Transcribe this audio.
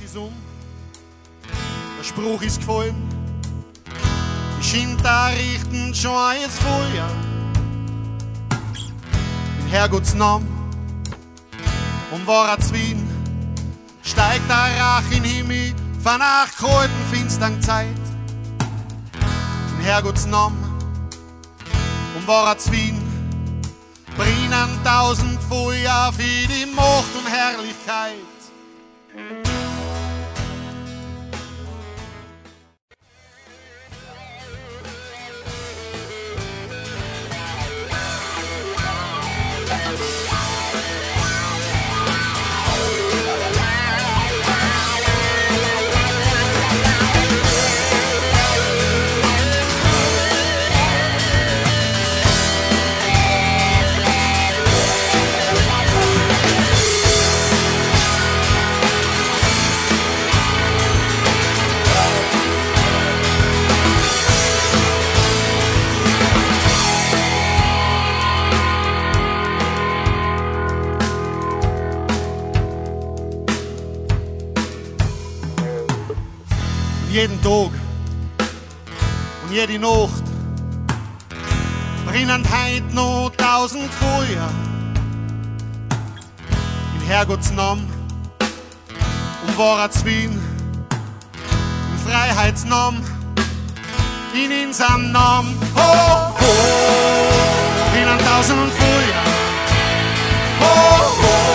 ist der Spruch ist gefallen. Ich schien da richten schon eins vorher. In Herrgotts Namen und war Wien, steigt der Rach in Himmel von nach kalten, finstern Zeit. In Herrgotts Namen und war Wien, brennen 1000 Feuer für die Macht und Herrlichkeit. Jeden Tag und jede Nacht brennen heut noch 1000 Feuer. In Herrgotts Namen und wahrer Wien, in Freiheitsnamen, in unserem Namen. Ho, ho, brennen 1000 Feuer. Ho, ho.